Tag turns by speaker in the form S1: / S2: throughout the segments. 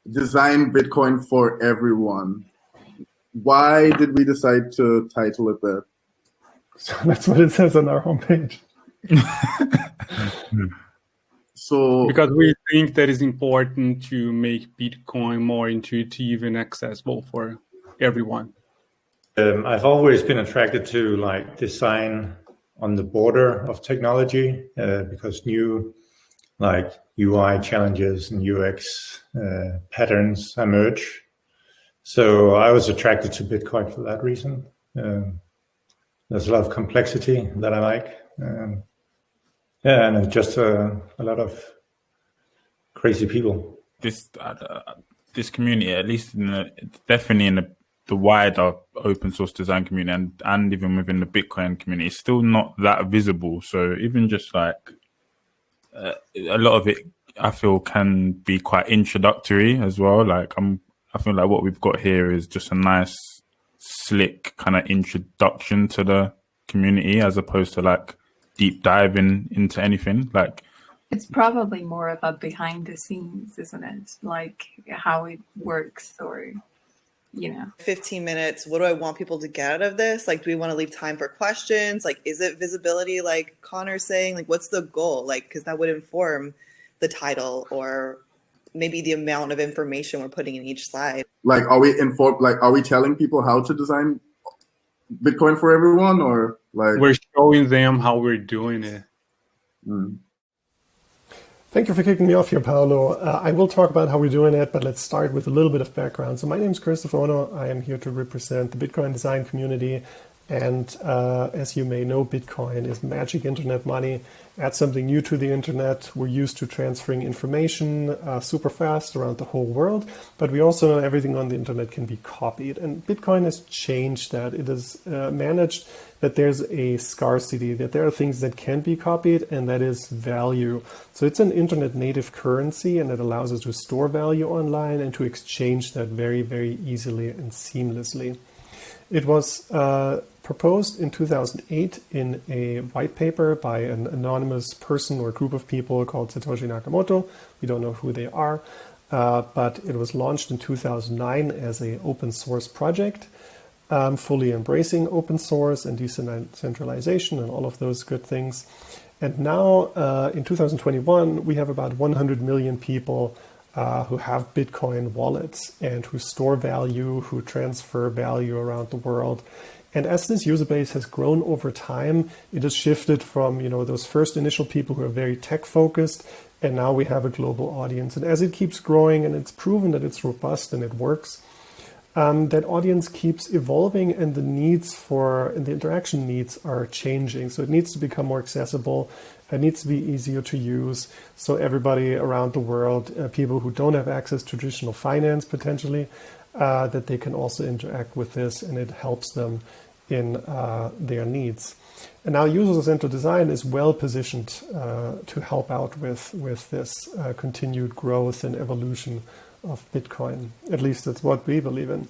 S1: Design Bitcoin for everyone. Why did we decide to title it that?
S2: So that's what it says on our homepage.
S1: So
S3: because we think that it's important to make Bitcoin more intuitive and accessible for everyone.
S4: I've always been attracted to like design on the border of technology because new like UI challenges and UX patterns emerge. So I was attracted to Bitcoin for that reason. There's a lot of complexity that I like. And just a lot of crazy people.
S5: This community, at least definitely in the wider open source design community and even within the Bitcoin community, it's still not that visible. So even just like a lot of it, I feel can be quite introductory as well. Like I feel like what we've got here is just a nice, slick kind of introduction to the community as opposed to like deep diving into anything. Like
S6: it's probably more of a behind the scenes, isn't it? Like how it works, or
S7: 15 minutes. What do I want people to get out of this? Like, do we want to leave time for questions? Like, is it visibility? Like Connor's saying, like, what's the goal? Like, because that would inform the title or maybe the amount of information we're putting in each slide.
S1: Like, are we telling people how to design Bitcoin for everyone, or like
S3: we're showing them how we're doing it?
S2: Thank you for kicking me off here, Paolo. I will talk about how we're doing it, but let's start with a little bit of background. So my name is Christopher Ono. I am here to represent the Bitcoin design community. And as you may know, Bitcoin is magic internet money. Add something new to the internet. We're used to transferring information super fast around the whole world, but we also know everything on the internet can be copied. And Bitcoin has changed that. It has managed that there's a scarcity, that there are things that can be copied, and that is value. So it's an internet native currency, and it allows us to store value online and to exchange that very, very easily and seamlessly. It was proposed in 2008 in a white paper by an anonymous person or group of people called Satoshi Nakamoto. We don't know who they are, but it was launched in 2009 as an open source project, fully embracing open source and decentralization and all of those good things. And now in 2021, we have about 100 million people who have Bitcoin wallets and who store value, who transfer value around the world. And as this user base has grown over time, it has shifted from those first initial people who are very tech focused, and now we have a global audience. And as it keeps growing and it's proven that it's robust and it works, that audience keeps evolving, and the needs and the interaction needs are changing. So it needs to become more accessible. It needs to be easier to use. So everybody around the world, people who don't have access to traditional finance potentially, that they can also interact with this, and it helps them in their needs. And now user-centered design is well positioned to help out with this continued growth and evolution of Bitcoin. At least that's what we believe in.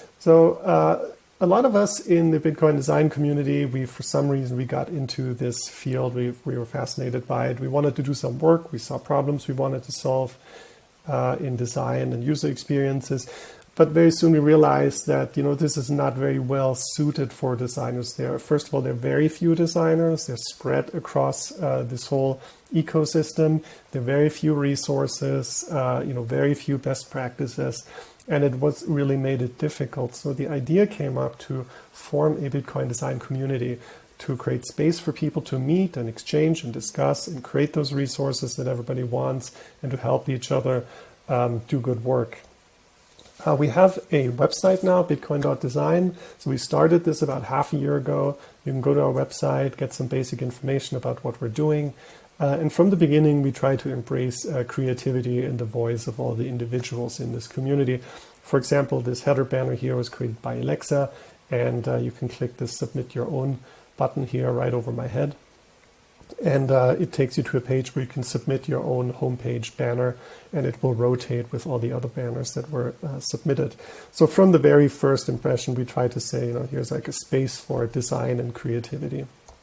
S2: So a lot of us in the Bitcoin design community, for some reason, we got into this field. We were fascinated by it. We wanted to do some work. We saw problems we wanted to solve in design and user experiences. But very soon we realized that this is not very well suited for designers. First of all, there are very few designers. They're spread across this whole ecosystem. There are very few resources, very few best practices, and it was really made it difficult. So the idea came up to form a Bitcoin design community, to create space for people to meet and exchange and discuss and create those resources that everybody wants, and to help each other do good work. We have a website now, bitcoin.design. So we started this about half a year ago. You can go to our website, get some basic information about what we're doing. And from the beginning, we try to embrace creativity and the voice of all the individuals in this community. For example, this header banner here was created by Alexa, and you can click the submit your own button here right over my head. And it takes you to a page where you can submit your own homepage banner, and it will rotate with all the other banners that were submitted. So from the very first impression, we try to say, here's like a space for design and creativity.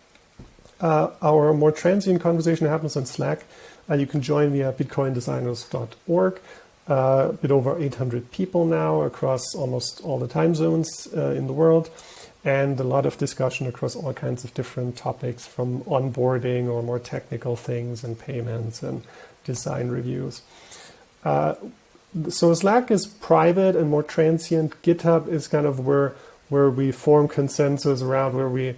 S2: Our more transient conversation happens on Slack. You can join via bitcoindesigners.org. a bit over 800 people now across almost all the time zones in the world, and a lot of discussion across all kinds of different topics, from onboarding or more technical things and payments and design reviews. So Slack is private and more transient. GitHub is kind of where we form consensus around,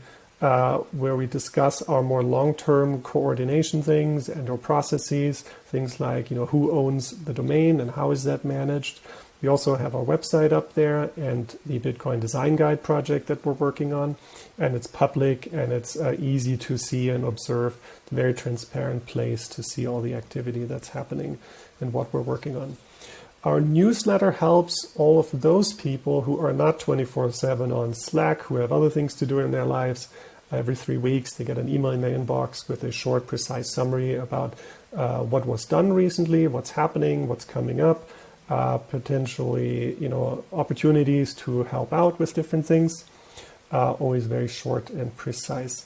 S2: where we discuss our more long-term coordination things and our processes, things like, who owns the domain and how is that managed. We also have our website up there and the Bitcoin Design Guide project that we're working on, and it's public and it's easy to see and observe. It's a very transparent place to see all the activity that's happening and what we're working on. Our newsletter helps all of those people who are not 24/7 on Slack, who have other things to do in their lives. Every 3 weeks, they get an email in their inbox with a short, precise summary about what was done recently, what's happening, what's coming up, potentially, opportunities to help out with different things. Always very short and precise.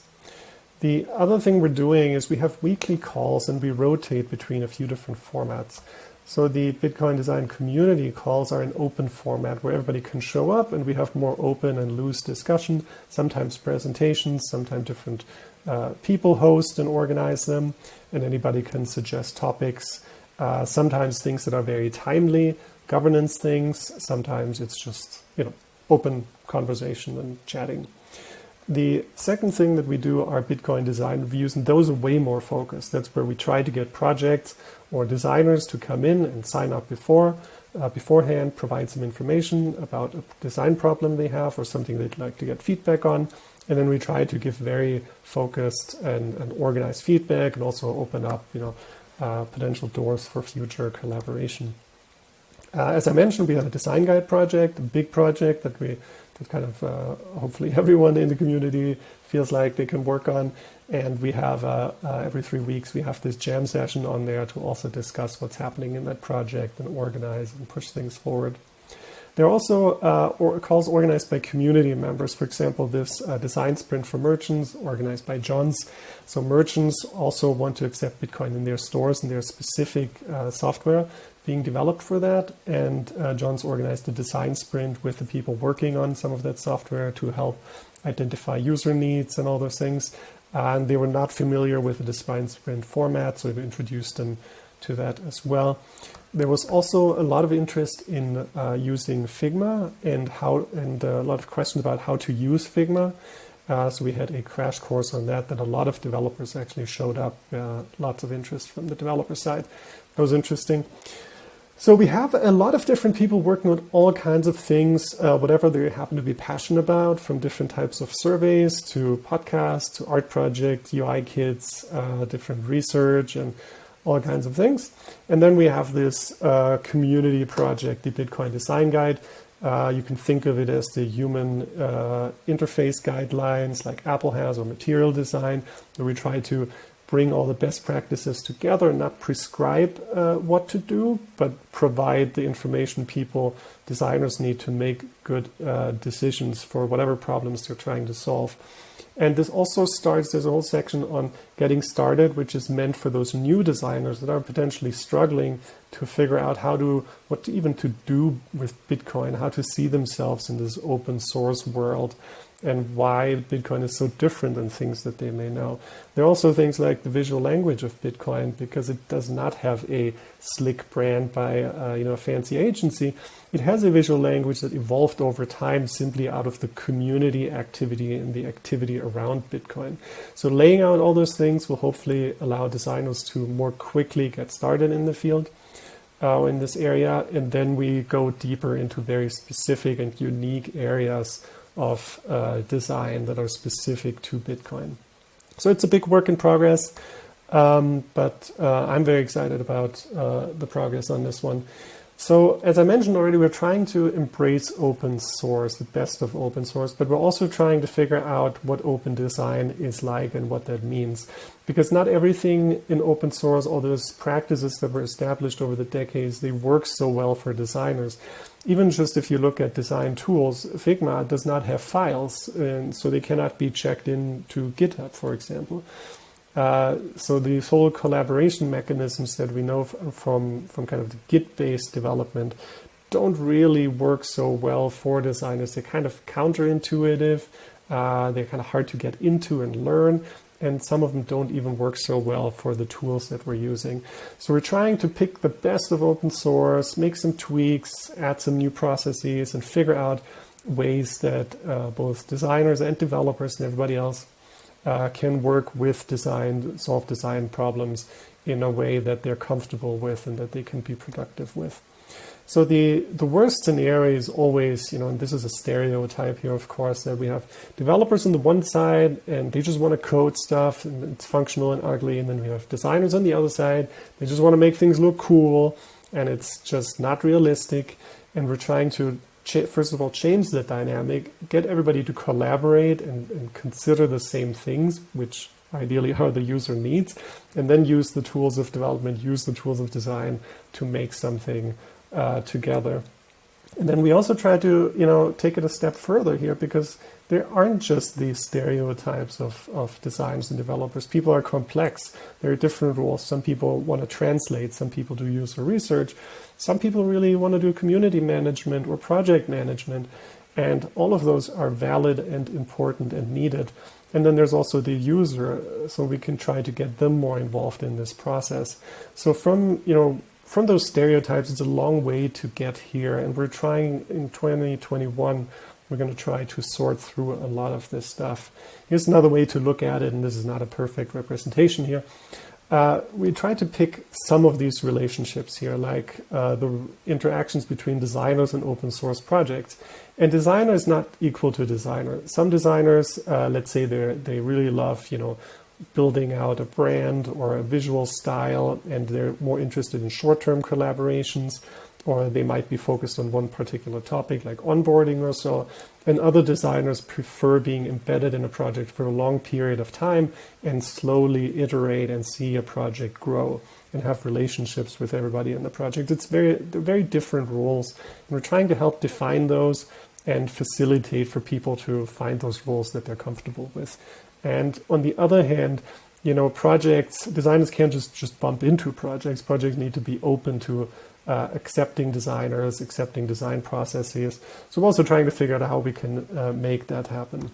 S2: The other thing we're doing is we have weekly calls and we rotate between a few different formats. So the Bitcoin Design Community calls are an open format where everybody can show up, and we have more open and loose discussion, sometimes presentations, sometimes different people host and organize them, and anybody can suggest topics. Sometimes things that are very timely, governance things. Sometimes it's just, open conversation and chatting. The second thing that we do are Bitcoin design reviews, and those are way more focused. That's where we try to get projects or designers to come in and sign up beforehand, provide some information about a design problem they have or something they'd like to get feedback on. And then we try to give very focused and organized feedback, and also open up, potential doors for future collaboration. As I mentioned, we have a design guide project, a big project that kind of hopefully everyone in the community feels like they can work on. And we have every 3 weeks, we have this jam session on there to also discuss what's happening in that project and organize and push things forward. There are also calls organized by community members. For example, this design sprint for merchants organized by Johns. So merchants also want to accept Bitcoin in their stores, and there's specific software being developed for that. And Johns organized a design sprint with the people working on some of that software to help identify user needs and all those things. And they were not familiar with the design sprint format, so we introduced them to that as well. There was also a lot of interest in using Figma and a lot of questions about how to use Figma. So we had a crash course on that a lot of developers actually showed up. Lots of interest from the developer side. That was interesting. So we have a lot of different people working on all kinds of things, whatever they happen to be passionate about, from different types of surveys to podcasts to art projects, UI kits, different research, and all kinds of things. And then we have this community project, the Bitcoin Design Guide. You can think of it as the human interface guidelines like Apple has, or material design, where we try to bring all the best practices together, not prescribe what to do, but provide the information designers need to make good decisions for whatever problems they're trying to solve. And this also there's a whole section on getting started, which is meant for those new designers that are potentially struggling to figure out what to do with Bitcoin, how to see themselves in this open source world, and why Bitcoin is so different than things that they may know. There are also things like the visual language of Bitcoin, because it does not have a slick brand by a fancy agency. It has a visual language that evolved over time simply out of the community activity and the activity around Bitcoin. So laying out all those things will hopefully allow designers to more quickly get started in the field in this area. And then we go deeper into very specific and unique areas of design that are specific to Bitcoin. So it's a big work in progress, but I'm very excited about the progress on this one. So as I mentioned already, we're trying to embrace open source, the best of open source, but we're also trying to figure out what open design is like and what that means. Because not everything in open source, all those practices that were established over the decades, they work so well for designers. Even just if you look at design tools, Figma does not have files, and so they cannot be checked in to GitHub, for example. So these whole collaboration mechanisms that we know from kind of the Git-based development don't really work so well for designers. They're kind of counterintuitive. They're kind of hard to get into and learn. And some of them don't even work so well for the tools that we're using. So we're trying to pick the best of open source, make some tweaks, add some new processes, and figure out ways that both designers and developers and everybody else can work with design, solve design problems in a way that they're comfortable with and that they can be productive with. So the worst scenario is always, and this is a stereotype here, of course, that we have developers on the one side and they just want to code stuff and it's functional and ugly. And then we have designers on the other side. They just want to make things look cool and it's just not realistic. And we're trying to, first of all, change that dynamic, get everybody to collaborate and consider the same things, which ideally are the user needs, and then use the tools of development, use the tools of design to make something together. And then we also try to, take it a step further here, because there aren't just these stereotypes of designers and developers. People are complex. There are different roles. Some people want to translate. Some people do user research. Some people really want to do community management or project management. And all of those are valid and important and needed. And then there's also the user, so we can try to get them more involved in this process. So from those stereotypes, it's a long way to get here. And we're trying in 2021, we're going to try to sort through a lot of this stuff. Here's another way to look at it, and this is not a perfect representation here. We try to pick some of these relationships here, like the interactions between designers and open source projects. And designer is not equal to designer. Some designers, let's say they really love, building out a brand or a visual style, and they're more interested in short-term collaborations, or they might be focused on one particular topic like onboarding or so. And other designers prefer being embedded in a project for a long period of time and slowly iterate and see a project grow and have relationships with everybody in the project. They're very different roles. And we're trying to help define those and facilitate for people to find those roles that they're comfortable with. And on the other hand, projects, designers can't just bump into projects. Projects need to be open to accepting designers, accepting design processes. So we're also trying to figure out how we can make that happen.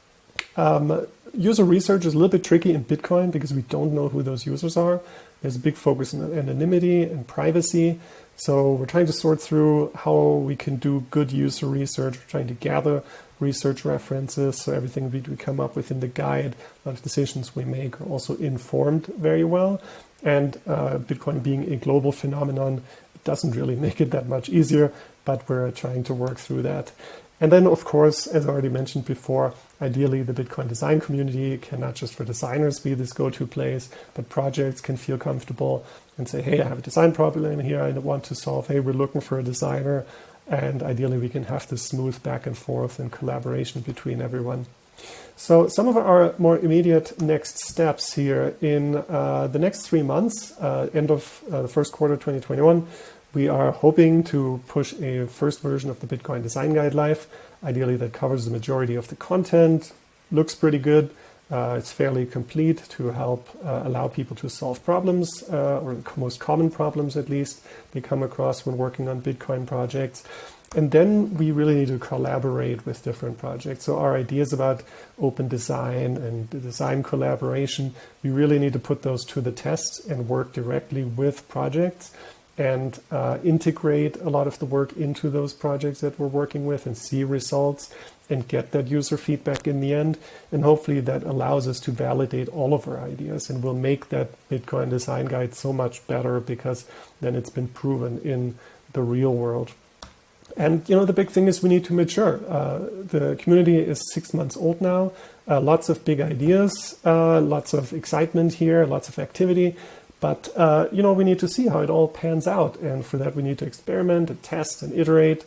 S2: User research is a little bit tricky in Bitcoin because we don't know who those users are. There's a big focus on anonymity and privacy. So we're trying to sort through how we can do good user research. We're trying to gather research references, so everything we come up with in the guide, a lot of decisions we make are also informed very well. And Bitcoin being a global phenomenon, it doesn't really make it that much easier, but we're trying to work through that. And then, of course, as I already mentioned before, ideally the Bitcoin design community can not just for designers be this go-to place, but projects can feel comfortable and say, hey, I have a design problem here I want to solve. Hey, we're looking for a designer. And ideally, we can have this smooth back and forth and collaboration between everyone. So some of our more immediate next steps here in the next 3 months, end of the first quarter 2021, we are hoping to push a first version of the Bitcoin Design Guide live. Ideally, that covers the majority of the content, looks pretty good. It's fairly complete to help allow people to solve problems, or the most common problems at least they come across when working on Bitcoin projects. And then we really need to collaborate with different projects. So our ideas about open design and the design collaboration, we really need to put those to the test and work directly with projects and integrate a lot of the work into those projects that we're working with and see results and get that user feedback in the end. And hopefully that allows us to validate all of our ideas and will make that Bitcoin Design Guide so much better because then it's been proven in the real world. And, the big thing is we need to mature. The community is 6 months old now. Lots of big ideas, lots of excitement here, lots of activity. But, we need to see how it all pans out. And for that, we need to experiment and test and iterate.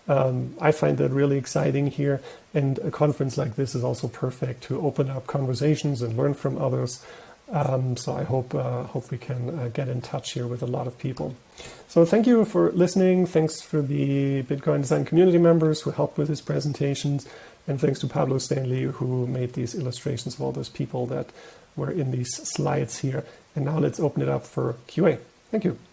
S2: I find that really exciting here. And a conference like this is also perfect to open up conversations and learn from others. So I hope we can get in touch here with a lot of people. So thank you for listening. Thanks for the Bitcoin Design community members who helped with these presentations. And thanks to Pablo Stanley, who made these illustrations of all those people that were in these slides here. And now let's open it up for QA. Thank you.